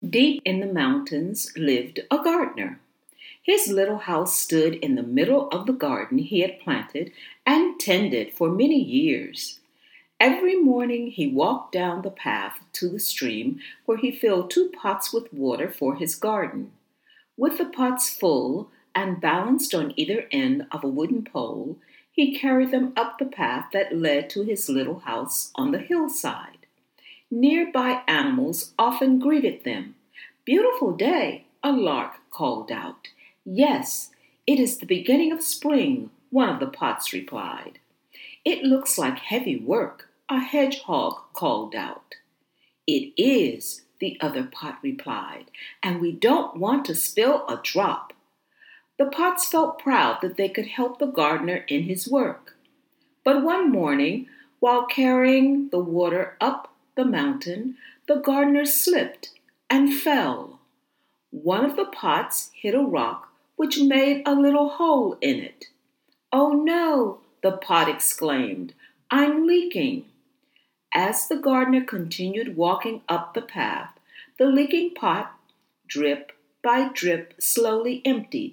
Deep in the mountains lived a gardener. His little house stood in the middle of the garden he had planted and tended for many years. Every morning he walked down the path to the stream where he filled 2 pots with water for his garden. With the pots full and balanced on either end of a wooden pole, he carried them up the path that led to his little house on the hillside. Nearby animals often greeted them. "Beautiful day," a lark called out. "Yes, it is the beginning of spring," one of the pots replied. "It looks like heavy work," a hedgehog called out. "It is," the other pot replied, "and we don't want to spill a drop." The pots felt proud that they could help the gardener in his work. But one morning, while carrying the water up the mountain, the gardener slipped and fell. One of the pots hit a rock, which made a little hole in it. "Oh no," the pot exclaimed, "I'm leaking." As the gardener continued walking up the path, the leaking pot, drip by drip, slowly emptied.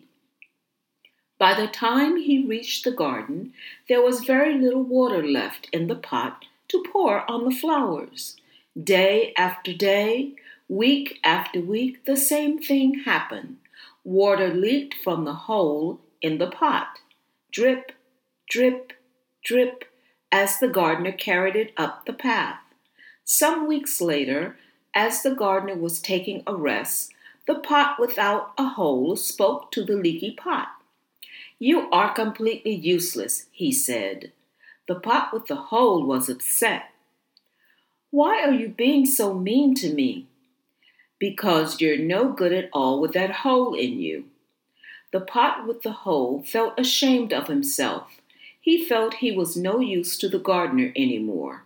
By the time he reached the garden, there was very little water left in the pot to pour on the flowers. Day after day, week after week, the same thing happened. Water leaked from the hole in the pot. Drip, drip, drip, as the gardener carried it up the path. Some weeks later, as the gardener was taking a rest, the pot without a hole spoke to the leaky pot. "You are completely useless," he said. The pot with the hole was upset. "Why are you being so mean to me?" "Because you're no good at all with that hole in you." The pot with the hole felt ashamed of himself. He felt he was no use to the gardener anymore.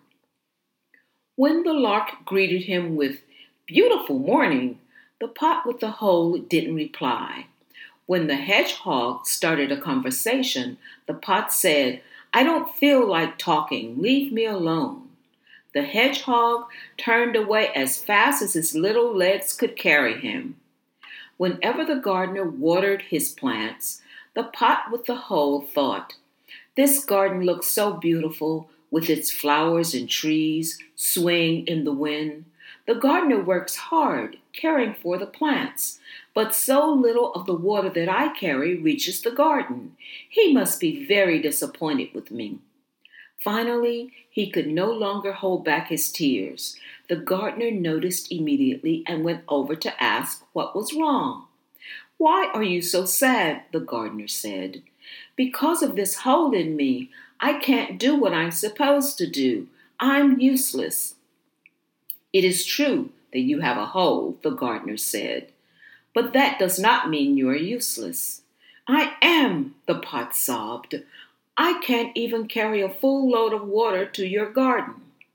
When the lark greeted him with "Beautiful morning," the pot with the hole didn't reply. When the hedgehog started a conversation, the pot said, "I don't feel like talking. Leave me alone." The hedgehog turned away as fast as his little legs could carry him. Whenever the gardener watered his plants, the pot with the hole thought, "This garden looks so beautiful, with its flowers and trees swaying in the wind. The gardener works hard, caring for the plants, but so little of the water that I carry reaches the garden. He must be very disappointed with me." Finally, he could no longer hold back his tears. The gardener noticed immediately and went over to ask what was wrong. "Why are you so sad?" the gardener said. "Because of this hole in me. I can't do what I'm supposed to do. I'm useless." "It is true that you have a hole," the gardener said, "but that does not mean you are useless." "I am," the pot sobbed. "I can't even carry a full load of water to your garden."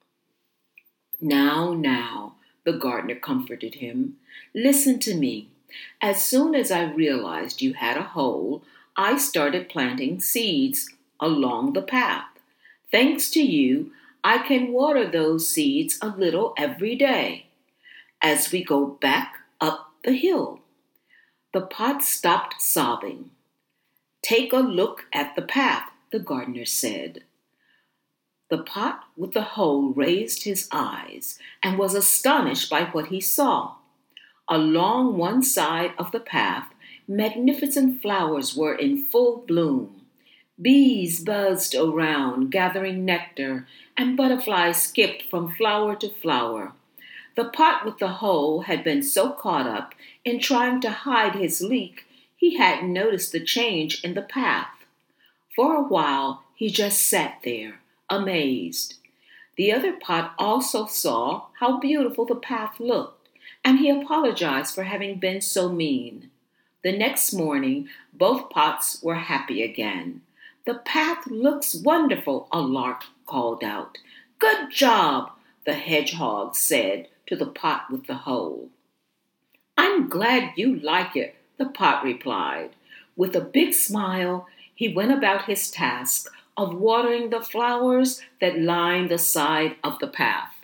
Now, the gardener comforted him. "Listen to me. As soon as I realized you had a hole, I started planting seeds along the path. Thanks to you, I can water those seeds a little every day as we go back up the hill." The pot stopped sobbing. "Take a look at the path," the gardener said. The pot with the hole raised his eyes and was astonished by what he saw. Along one side of the path, magnificent flowers were in full bloom. Bees buzzed around, gathering nectar, and butterflies skipped from flower to flower. The pot with the hole had been so caught up in trying to hide his leak, he hadn't noticed the change in the path. For a while, he just sat there, amazed. The other pot also saw how beautiful the path looked, and he apologized for having been so mean. The next morning, both pots were happy again. "The path looks wonderful," a lark called out. "Good job," the hedgehog said to the pot with the hole. "I'm glad you like it," the pot replied. With a big smile, he went about his task of watering the flowers that lined the side of the path.